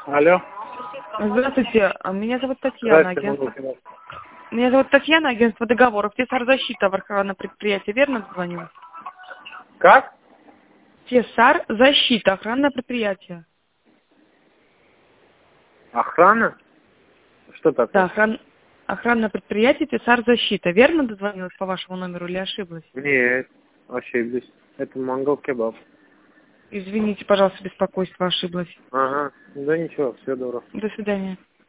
Алло. Здравствуйте, меня зовут Татьяна, агентство. Меня зовут Татьяна, агентство договоров. Тесар защита в охранное предприятие, верно звоню? Как? Тесар защита, охранное предприятие. Охрана? Что такое? Да, охранное предприятие Тесар защита. Верно дозвонилась по вашему номеру или ошиблась? Нет, ошиблись. Это Монгол кебаб. Извините, пожалуйста, беспокойство, ошиблась. Ага, да ничего, все добро. До свидания.